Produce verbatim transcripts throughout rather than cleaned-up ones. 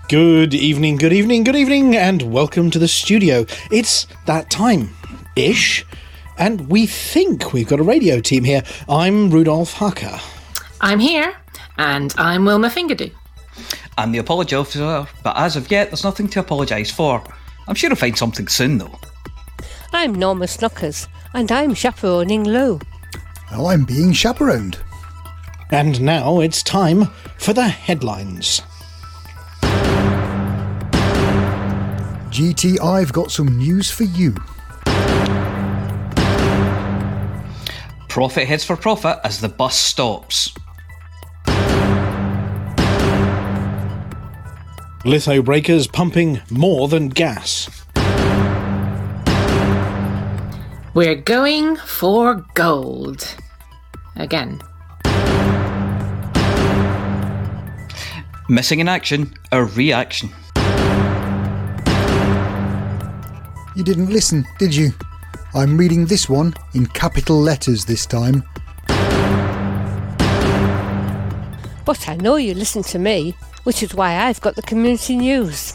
Good evening, good evening, good evening, and welcome to the studio. It's that time-ish, and we think we've got a radio team here. I'm Rudolph Harker. I'm here, and I'm Wilma Fingerdo. I'm the apology officer, but as of yet, there's nothing to apologise for. I'm sure I'll find something soon, though. I'm Norma Snookers, and I'm chaperoning Lou. Well, I'm being chaperoned. And now it's time for the headlines. G T, I've got some news for you. Profit heads for profit as the bus stops. Litho breakers pumping more than gas. We're going for gold. Again. Missing in action, a reaction. You didn't listen, did you? I'm reading this one in capital letters this time. But I know you listen to me, which is why I've got the community news.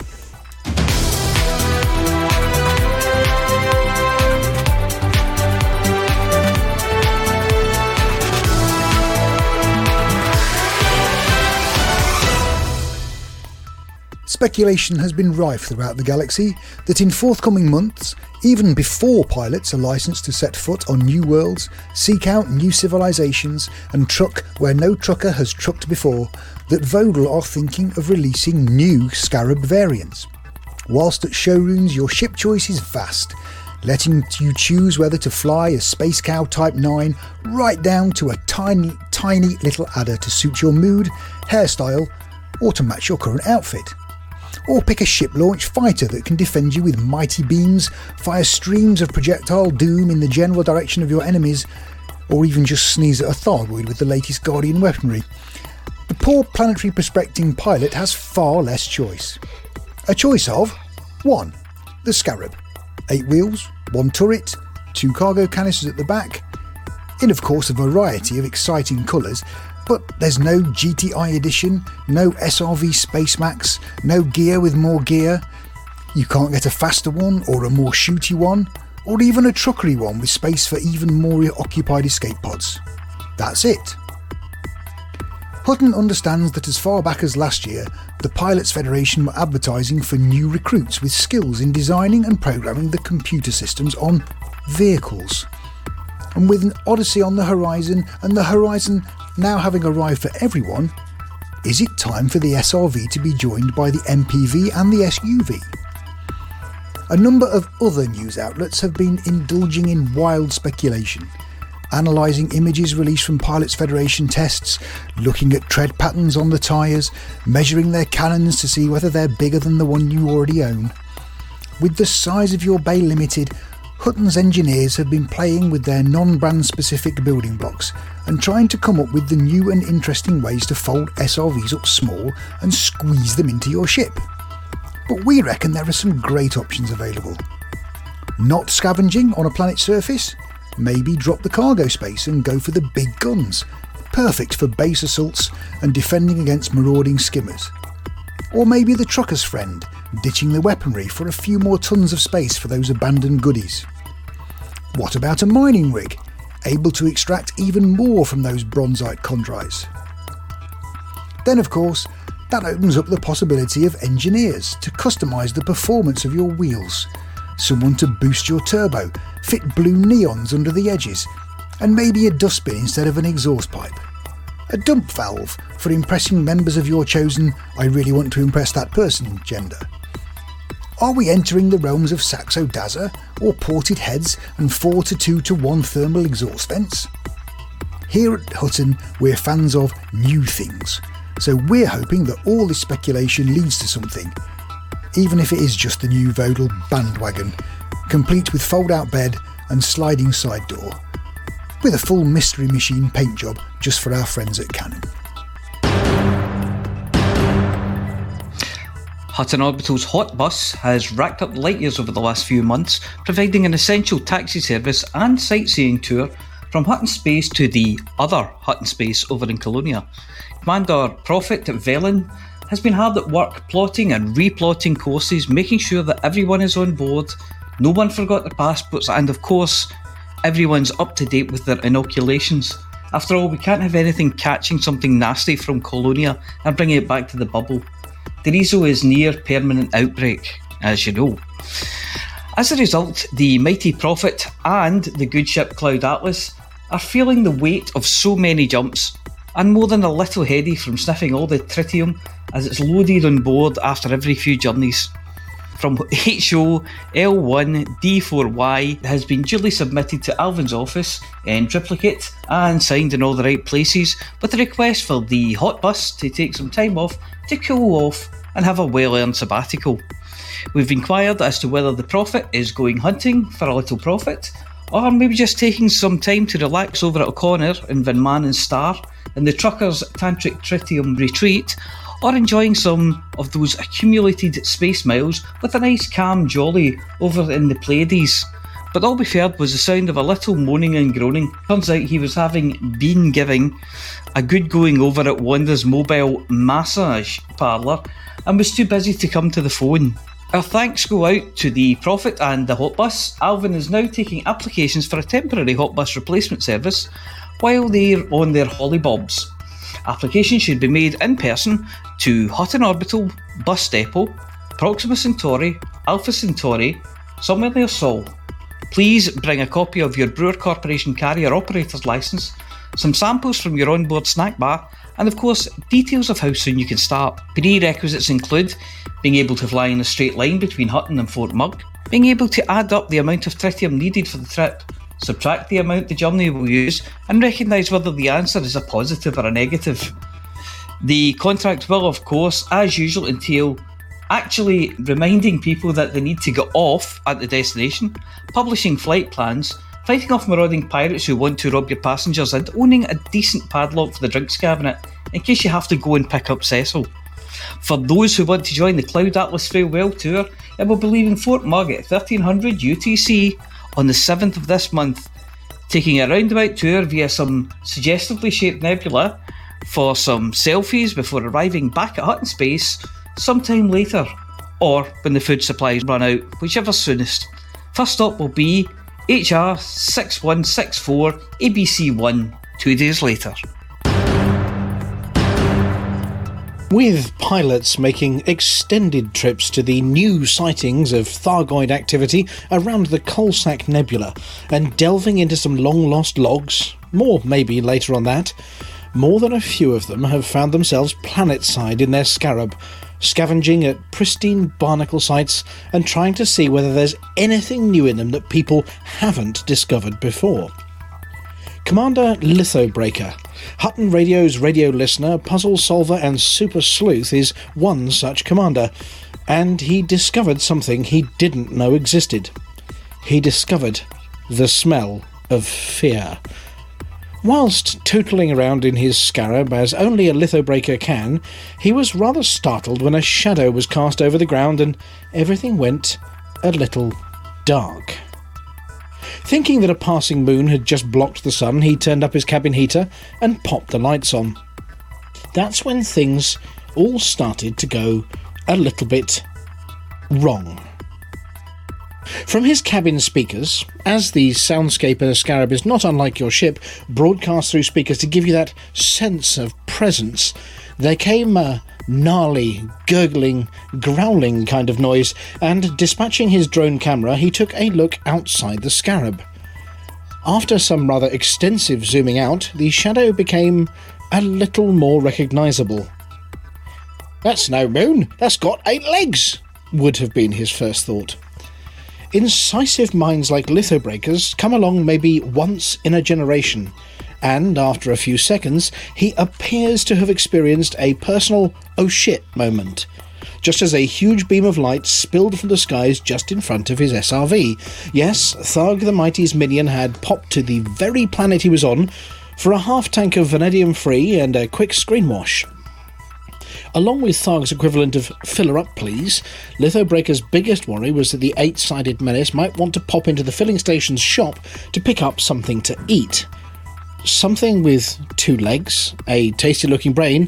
Speculation has been rife throughout the galaxy that in forthcoming months, even before pilots are licensed to set foot on new worlds, seek out new civilizations and truck where no trucker has trucked before, that Vodal are thinking of releasing new Scarab variants. Whilst at showrooms your ship choice is vast, letting you choose whether to fly a Space Cow Type nine right down to a tiny, tiny little adder to suit your mood, hairstyle, or to match your current outfit. Or pick a ship-launched fighter that can defend you with mighty beams, fire streams of projectile doom in the general direction of your enemies, or even just sneeze at a Thargoid with the latest Guardian weaponry. The poor planetary prospecting pilot has far less choice. A choice of one. The Scarab. Eight wheels, one turret, two cargo canisters at the back, in of course a variety of exciting colours. But there's no G T I edition, no S R V Space Max, no gear with more gear. You can't get a faster one or a more shooty one, or even a truckery one with space for even more occupied escape pods. That's it. Hutton understands that as far back as last year, the Pilots Federation were advertising for new recruits with skills in designing and programming the computer systems on vehicles. And with an Odyssey on the horizon, and the horizon now having arrived for everyone, is it time for the S R V to be joined by the M P V and the S U V? A number of other news outlets have been indulging in wild speculation, analysing images released from Pilots Federation tests, looking at tread patterns on the tyres, measuring their cannons to see whether they're bigger than the one you already own. With the size of your bay limited, Hutton's engineers have been playing with their non-brand specific building blocks and trying to come up with the new and interesting ways to fold S R Vs up small and squeeze them into your ship. But we reckon there are some great options available. Not scavenging on a planet's surface? Maybe drop the cargo space and go for the big guns, perfect for base assaults and defending against marauding skimmers. Or maybe the trucker's friend, ditching the weaponry for a few more tons of space for those abandoned goodies. What about a mining rig, able to extract even more from those bronzite chondrites? Then of course, that opens up the possibility of engineers to customise the performance of your wheels, someone to boost your turbo, fit blue neons under the edges, and maybe a dustbin instead of an exhaust pipe. A dump valve for impressing members of your chosen I really want to impress that person gender. Are we entering the realms of Saxo Daza or ported heads and four to two to one thermal exhaust vents? Here at Hutton we're fans of new things, so we're hoping that all this speculation leads to something, even if it is just the new Vodal bandwagon, complete with fold-out bed and sliding side door, with a full mystery machine paint job just for our friends at Canon. Hutton Orbital's Hot Bus has racked up light years over the last few months, providing an essential taxi service and sightseeing tour from Hutton Space to the other Hutton Space over in Colonia. Commander Prophet Velen has been hard at work plotting and replotting courses, making sure that everyone is on board, no one forgot their passports, and of course, everyone's up to date with their inoculations. After all, we can't have anything catching something nasty from Colonia and bringing it back to the bubble. Derizo is near permanent outbreak, as you know. As a result, the mighty Prophet and the good ship Cloud Atlas are feeling the weight of so many jumps, and more than a little heady from sniffing all the tritium as it's loaded on board after every few journeys. From H O L one D four Y has been duly submitted to Alvin's office in triplicate and signed in all the right places, with a request for the hot bus to take some time off to cool off and have a well-earned sabbatical. We've inquired as to whether the Prophet is going hunting for a little profit, or maybe just taking some time to relax over at O'Connor in Van Manen's Star in the Truckers' Tantric Tritium Retreat, or enjoying some of those accumulated space miles with a nice calm jolly over in the Pleiades. But all we heard was the sound of a little moaning and groaning. Turns out he was having been giving a good going over at Wanda's mobile massage parlour and was too busy to come to the phone. Our thanks go out to the Prophet and the hot bus. Alvin is now taking applications for a temporary hot bus replacement service while they're on their hollybobs. Applications should be made in person to Hutton Orbital Bus Depot, Proxima Centauri, Alpha Centauri, somewhere near Sol. Please bring a copy of your Brewer Corporation carrier operator's licence, some samples from your onboard snack bar, and of course details of how soon you can start. Prerequisites include being able to fly in a straight line between Hutton and Fort Mugg, being able to add up the amount of tritium needed for the trip, subtract the amount the journey will use, and recognise whether the answer is a positive or a negative. The contract will, of course, as usual, entail actually reminding people that they need to get off at the destination, publishing flight plans, fighting off marauding pirates who want to rob your passengers, and owning a decent padlock for the drinks cabinet in case you have to go and pick up Cecil. For those who want to join the Cloud Atlas Farewell Tour, it will be leaving Fort Mugg at thirteen hundred U T C on the seventh of this month, taking a roundabout tour via some suggestively shaped nebula for some selfies before arriving back at Hutton Space sometime later, or when the food supplies run out, whichever's soonest. First stop will be H R six one six four A B C one, two days later. With pilots making extended trips to the new sightings of Thargoid activity around the Coalsack Nebula and delving into some long-lost logs, more maybe later on that, more than a few of them have found themselves planet-side in their Scarab, scavenging at pristine barnacle sites and trying to see whether there's anything new in them that people haven't discovered before. Commander Lithobreaker, Hutton Radio's radio listener, puzzle solver and super sleuth, is one such commander, and he discovered something he didn't know existed. He discovered the smell of fear. Whilst tootling around in his scarab as only a Lithobreaker can, he was rather startled when a shadow was cast over the ground and everything went a little dark. Thinking that a passing moon had just blocked the sun, he turned up his cabin heater and popped the lights on. That's when things all started to go a little bit wrong. From his cabin speakers, as the soundscape in a Scarab is not unlike your ship, broadcast through speakers to give you that sense of presence, there came a gnarly, gurgling, growling kind of noise, and dispatching his drone camera, he took a look outside the Scarab. After some rather extensive zooming out, the shadow became a little more recognisable. "That's no moon, that's got eight legs," would have been his first thought. Incisive minds like Lithobreakers come along maybe once in a generation, and after a few seconds, he appears to have experienced a personal "oh shit" moment, just as a huge beam of light spilled from the skies just in front of his S R V. Yes, Tharg the Mighty's minion had popped to the very planet he was on for a half-tank of vanadium-free and a quick screen wash. Along with Tharg's equivalent of "filler up please," Lithobreaker's biggest worry was that the eight-sided menace might want to pop into the filling station's shop to pick up something to eat. Something with two legs, a tasty-looking brain,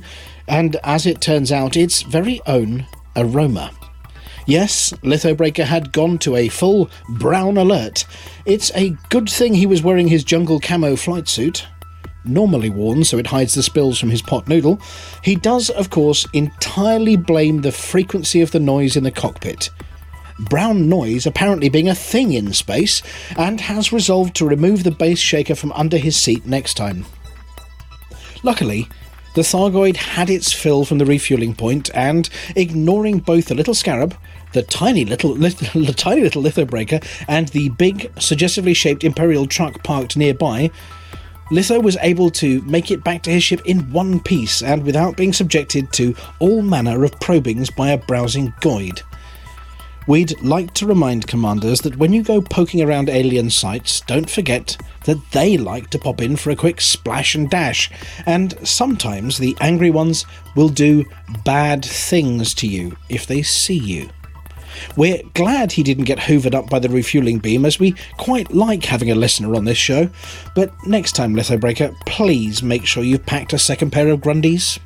and as it turns out, its very own aroma. Yes, Lithobreaker had gone to a full brown alert. It's a good thing he was wearing his jungle camo flight suit, normally worn so it hides the spills from his pot noodle. He does, of course, entirely blame the frequency of the noise in the cockpit. Brown noise apparently being a thing in space, and has resolved to remove the base shaker from under his seat next time. Luckily, the Thargoid had its fill from the refuelling point, and, ignoring both the little scarab, the tiny little, little the tiny little Lithobreaker, and the big, suggestively shaped Imperial truck parked nearby, Litho was able to make it back to his ship in one piece, and without being subjected to all manner of probings by a browsing Goid. We'd like to remind commanders that when you go poking around alien sites, don't forget that they like to pop in for a quick splash and dash, and sometimes the angry ones will do bad things to you if they see you. We're glad he didn't get hoovered up by the refuelling beam, as we quite like having a listener on this show, but next time, Lithobreaker, please make sure you've packed a second pair of Grundies.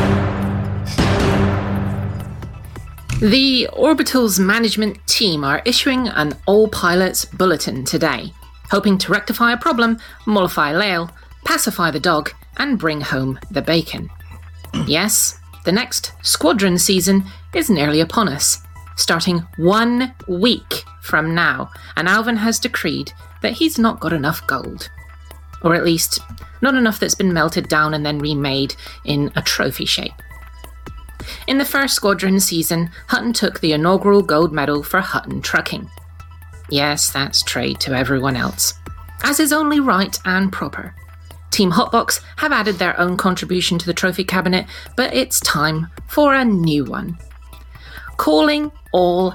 The Orbital's management team are issuing an all-pilots bulletin today, hoping to rectify a problem, mollify Lael, pacify the dog, and bring home the bacon. Yes, the next squadron season is nearly upon us, starting one week from now, and Alvin has decreed that he's not got enough gold. Or at least, not enough that's been melted down and then remade in a trophy shape. In the first squadron season, Hutton took the inaugural gold medal for Hutton trucking. Yes, that's trade to everyone else, as is only right and proper. Team Hotbox have added their own contribution to the trophy cabinet, but it's time for a new one. Calling all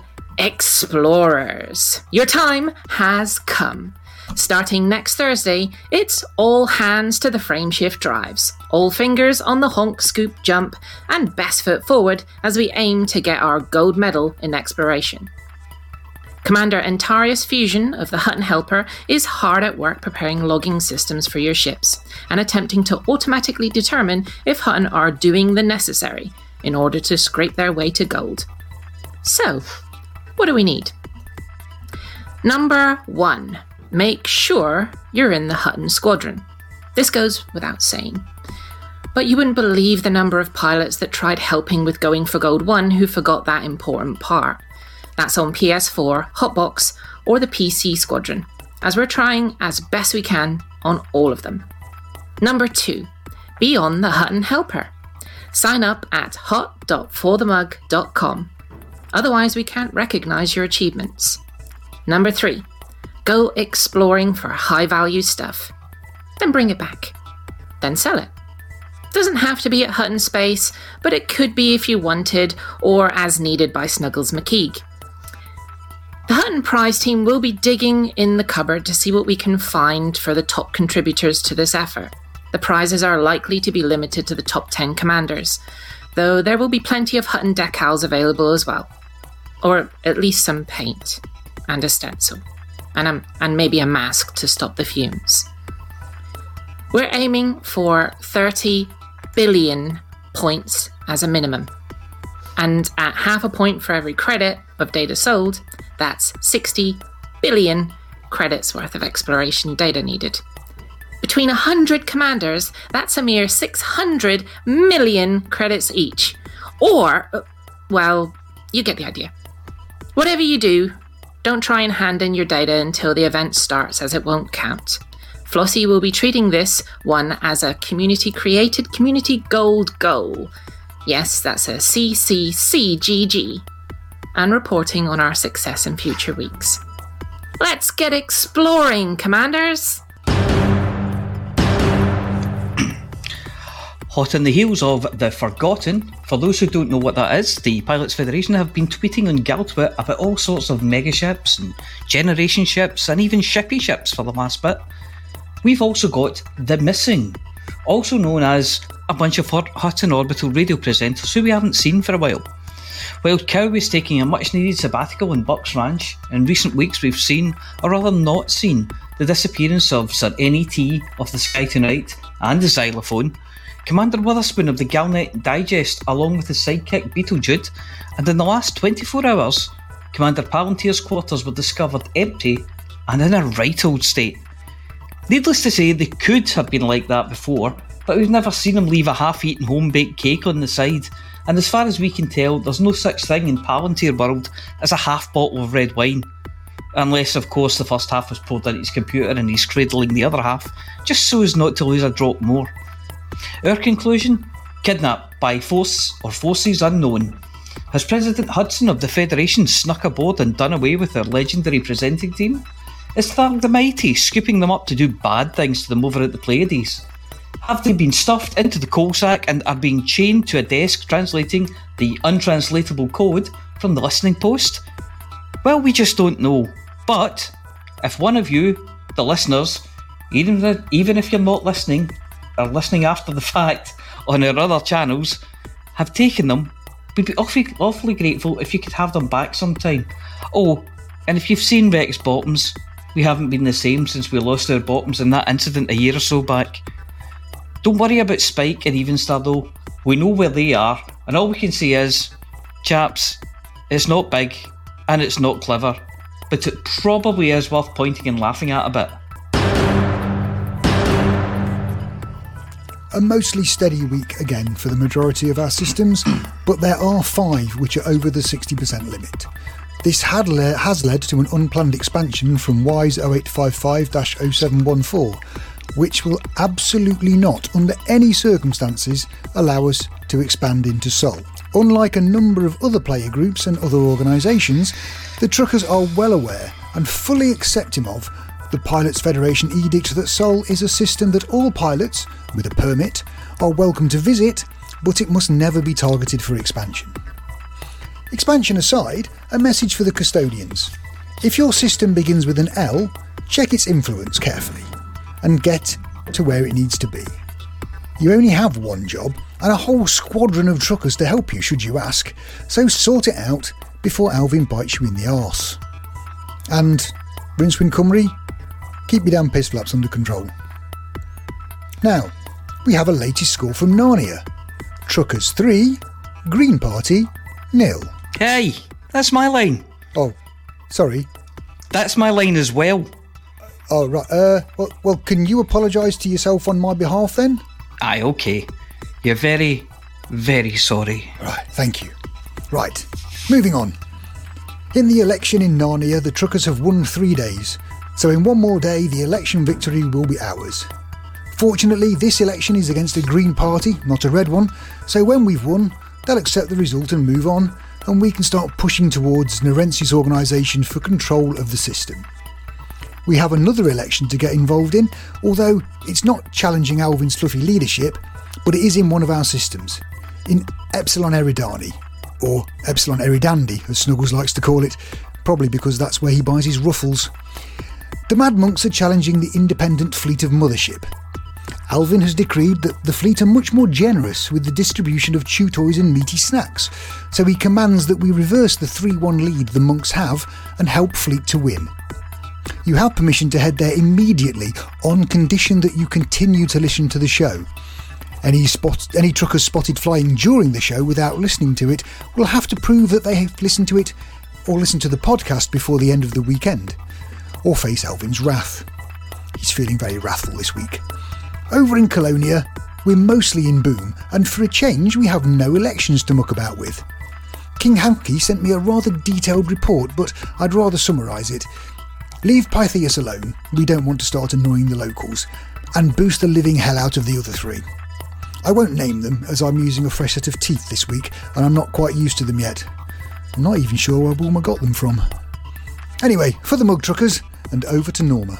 explorers. Your time has come. Starting next Thursday, it's all hands to the frameshift drives, all fingers on the honk, scoop, jump, and best foot forward as we aim to get our gold medal in exploration. Commander Antarius Fusion of the Hutton Helper is hard at work preparing logging systems for your ships and attempting to automatically determine if Hutton are doing the necessary in order to scrape their way to gold. So, what do we need? Number one. Make sure you're in the Hutton squadron. This goes without saying. But you wouldn't believe the number of pilots that tried helping with going for Gold one who forgot that important part. That's on P S four, Hotbox, or the P C squadron, as we're trying as best we can on all of them. Number two. Be on the Hutton Helper. Sign up at hot dot for the mug dot com. Otherwise we can't recognise your achievements. Number three. Go exploring for high-value stuff. Then bring it back. Then sell it. Doesn't have to be at Hutton Space, but it could be if you wanted, or as needed by Snuggles McKeague. The Hutton prize team will be digging in the cupboard to see what we can find for the top contributors to this effort. The prizes are likely to be limited to the top ten commanders, though there will be plenty of Hutton decals available as well. Or at least some paint and a stencil. And, a, and maybe a mask to stop the fumes. We're aiming for thirty billion points as a minimum. And at half a point for every credit of data sold, that's sixty billion credits worth of exploration data needed. Between one hundred commanders, that's a mere six hundred million credits each. Or, well, you get the idea. Whatever you do, don't try and hand in your data until the event starts, as it won't count. Flossie will be treating this one as a community-created community gold goal. Yes, that's a C C C G G. And reporting on our success in future weeks. Let's get exploring, commanders! Hot on the heels of The Forgotten, for those who don't know what that is, the Pilots Federation have been tweeting on Galtwit about all sorts of megaships and generation ships and even shippy ships for the last bit. We've also got The Missing, also known as a bunch of Hutton Orbital radio presenters who we haven't seen for a while. While Cow is taking a much needed sabbatical on Bucks Ranch, in recent weeks we've seen, or rather not seen, the disappearance of Sir N E T of the Sky Tonight and the Xylophone, Commander Witherspoon of the Galnet Digest, along with his sidekick Beetlejude, and in the last twenty-four hours, Commander Palantir's quarters were discovered empty and in a right old state. Needless to say, they could have been like that before, but we've never seen him leave a half-eaten home-baked cake on the side, and as far as we can tell, there's no such thing in Palantir world as a half bottle of red wine. Unless, of course, the first half was poured into his computer and he's cradling the other half, just so as not to lose a drop more. Our conclusion? Kidnapped by force or forces unknown. Has President Hudson of the Federation snuck aboard and done away with their legendary presenting team? Is Tharg the Mighty scooping them up to do bad things to them over at the Pleiades? Have they been stuffed into the coal sack and are being chained to a desk translating the untranslatable code from the listening post? Well, we just don't know. But if one of you, the listeners, even, even if you're not listening, or listening after the fact on our other channels, have taken them, we'd be awfully, awfully grateful if you could have them back sometime. Oh, and if you've seen Rex Bottoms, we haven't been the same since we lost our bottoms in that incident a year or so back. Don't worry about Spike and Evenstar though, we know where they are, and all we can say is, chaps, it's not big, and it's not clever, but it probably is worth pointing and laughing at a bit. A mostly steady week again for the majority of our systems, but there are five which are over the sixty percent limit. This had le- has led to an unplanned expansion from WISE oh eight five five dash oh seven one four, which will absolutely not, under any circumstances, allow us to expand into Sol. Unlike a number of other player groups and other organisations, the truckers are well aware and fully accepting of the Pilots Federation edict that Sol is a system that all pilots, with a permit, are welcome to visit, but it must never be targeted for expansion. Expansion aside, a message for the custodians. If your system begins with an L, check its influence carefully and get to where it needs to be. You only have one job and a whole squadron of truckers to help you should you ask, so sort it out before Alvin bites you in the arse. And, Rincewind Cymru, keep your damn piss flaps under control. Now, we have a latest score from Narnia. Truckers three, Green Party nil. Hey, that's my line. Oh, sorry. That's my line as well. Oh, right. Uh, well, well can you apologise to yourself on my behalf then? Aye, okay. You're very, very sorry. Right, thank you. Right, moving on. In the election in Narnia, the truckers have won three days, so in one more day the election victory will be ours. Fortunately, this election is against a green party, not a red one, so when we've won, they'll accept the result and move on, and we can start pushing towards Narensis organisation for control of the system. We have another election to get involved in, although it's not challenging Alvin's fluffy leadership, but it is in one of our systems, in Epsilon Eridani, or Epsilon Eridandi, as Snuggles likes to call it, probably because that's where he buys his ruffles. The Mad Monks are challenging the independent fleet of Mothership. Alvin has decreed that the fleet are much more generous with the distribution of chew toys and meaty snacks, so he commands that we reverse the three one lead the monks have and help fleet to win. You have permission to head there immediately on condition that you continue to listen to the show. Any spot, any truckers spotted flying during the show without listening to it will have to prove that they have listened to it or listened to the podcast before the end of the weekend, or face Alvin's wrath. He's feeling very wrathful this week. Over in Colonia, we're mostly in Boom, and for a change we have no elections to muck about with. King Hamki sent me a rather detailed report, but I'd rather summarise it. Leave Pythias alone, we don't want to start annoying the locals, and boost the living hell out of the other three. I won't name them, as I'm using a fresh set of teeth this week, and I'm not quite used to them yet. I'm not even sure where Bulma got them from. Anyway, for the mug truckers, and over to Norma.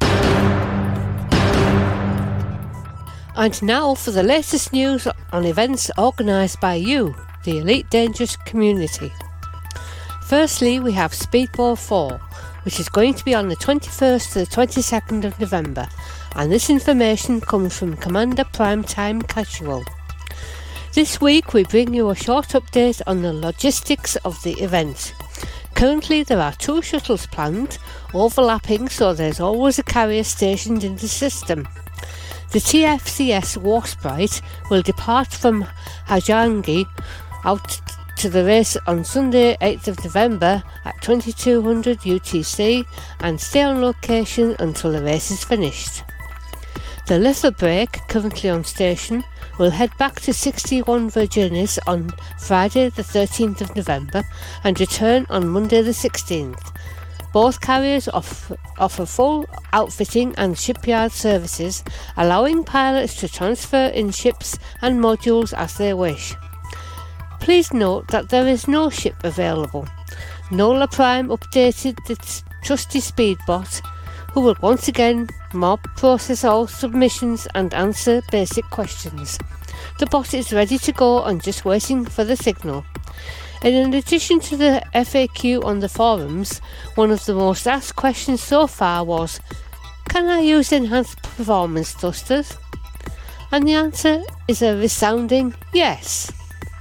And now for the latest news on events organised by you, the Elite Dangerous community. Firstly, we have Speedball four, which is going to be on the twenty-first to the twenty-second of November, and this information comes from Commander Primetime Casual. This week we bring you a short update on the logistics of the event. Currently there are two shuttles planned, overlapping, so there's always a carrier stationed in the system. The T F C S Warspite will depart from Hajangi out to the race on Sunday eighth of November at twenty-two hundred U T C and stay on location until the race is finished. The Little Break, currently on station, will head back to sixty-one Virginis on Friday the thirteenth of November and return on Monday the sixteenth. Both carriers offer, offer full outfitting and shipyard services, allowing pilots to transfer in ships and modules as they wish. Please note that there is no ship available. Nola Prime updated its trusty speedbot, who will once again mob process all submissions and answer basic questions. The bot is ready to go and just waiting for the signal. And in addition to the F A Q on the forums, one of the most asked questions so far was, can I use enhanced performance thrusters? And the answer is a resounding yes.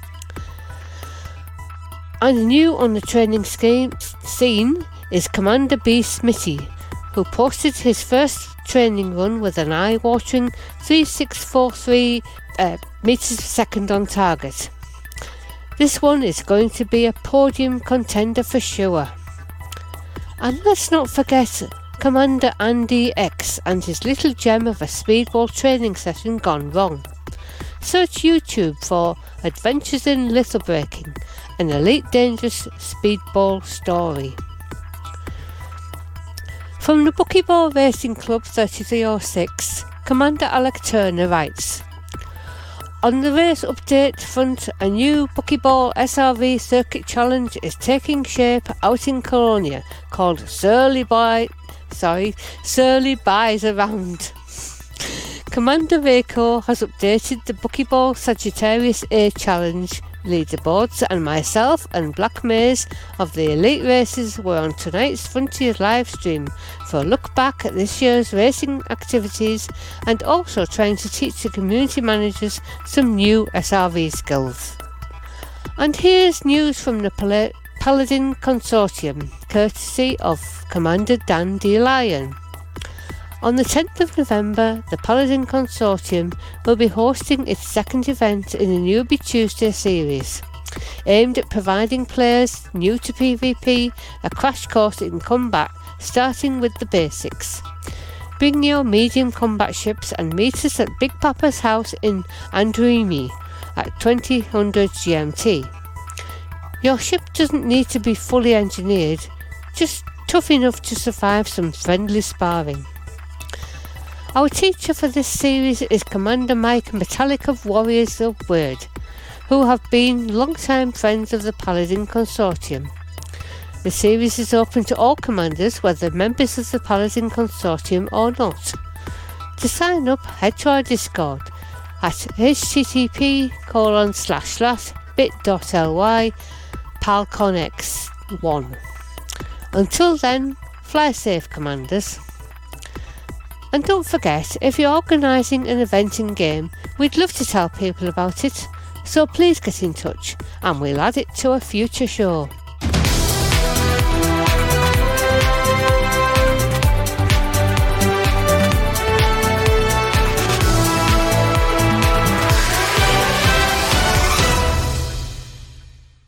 And new on the training scheme, scene is Commander B. Smitty, who posted his first training run with an eye-watering three six four three uh, meters per second on target. This one is going to be a podium contender for sure. And let's not forget Commander Andy X and his little gem of a speedball training session gone wrong. Search YouTube for Adventures in Little Breaking, an Elite Dangerous speedball story. From the Buckyball Racing Club thirty-three oh six, Commander Alec Turner writes, on the race update front, a new Buckyball S R V circuit challenge is taking shape out in Colonia called Surly Boy, sorry, Surly Buys Around. Commander Reiko has updated the Buckyball Sagittarius A Challenge leaderboards, and myself and Black Maze of the Elite Races were on tonight's Frontier live stream for a look back at this year's racing activities and also trying to teach the community managers some new S R V skills. And here's news from the Pal- Paladin Consortium, courtesy of Commander Dan D. Lyon. On the tenth of November, the Paladin Consortium will be hosting its second event in the Newbie Tuesday series, aimed at providing players new to PvP a crash course in combat, starting with the basics. Bring your medium combat ships and meet us at Big Papa's house in Andreamy at twenty hundred G M T. Your ship doesn't need to be fully engineered, just tough enough to survive some friendly sparring. Our teacher for this series is Commander Mike Metallic of Warriors of Word, who have been long-time friends of the Paladin Consortium. The series is open to all commanders, whether members of the Paladin Consortium or not. To sign up, head to our Discord at http colon slash slash bit.ly palconx one. Until then, fly safe, commanders. And don't forget, if you're organising an event in game, we'd love to tell people about it, so please get in touch and we'll add it to a future show.